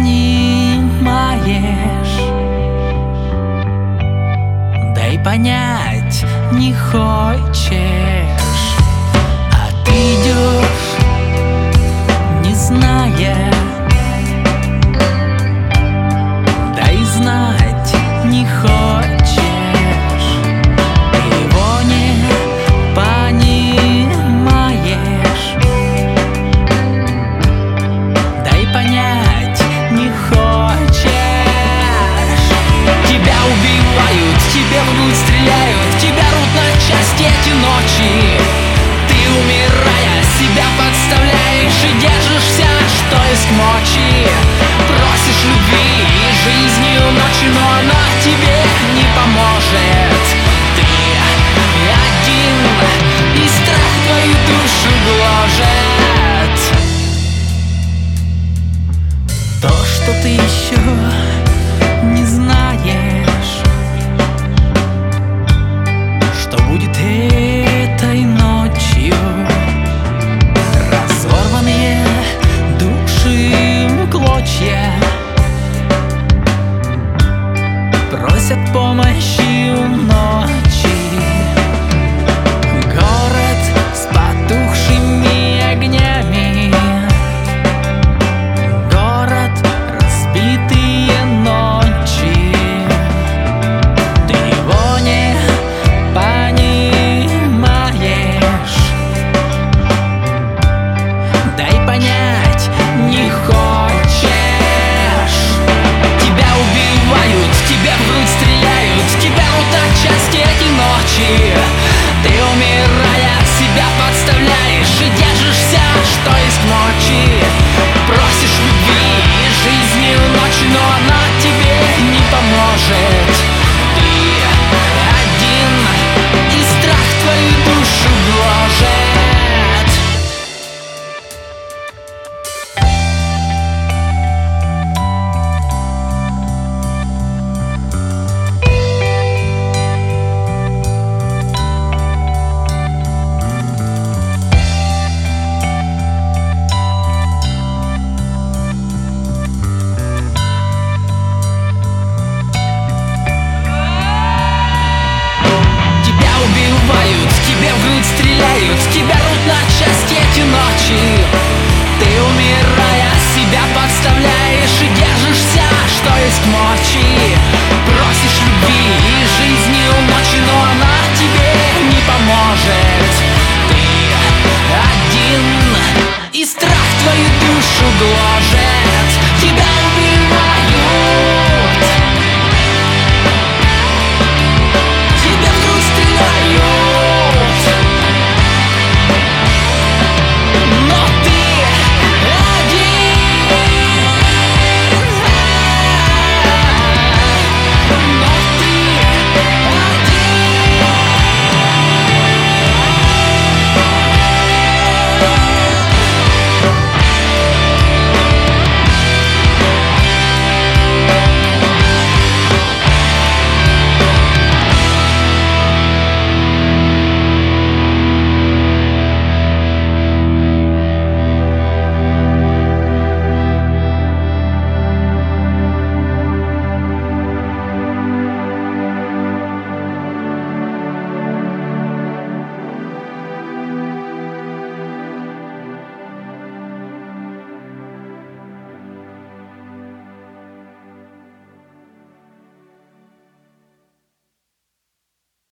понимаешь, да и понять не хочешь, а ты идешь, не зная, да и знать не хочешь. Ты его не понимаешь, да и понять не хочешь. Тебя убивают, тебе в грудь стреляют, тебя рвут на части эти ночи. Ты, умирая, себя подставляешь и держишься, что есть мочи. Просишь любви и жизнью ночи, но она тебе не поможет. Ты один, и страх твою душу гложет. То, что ты еще не знаешь, что будет этой ночью. Разорванные души в клочья просят помощи у ночи. Город с потухшими огнями, город разбитые ночи. Ты его не понимаешь, да и понять не хочешь. Тебя убивают, тебя в грудь стреляют, тебя рвут на части эти ночи. Ты, умирая, себя подставляешь и держишься, что есть мочи. Просишь любви и жизнью ночи, но она тебе не поможет. Ты один, и страх твою душу гложет. Тебе в грудь стреляют, тебя рвут на части эти ночи. Ты, умирая, себя подставляешь и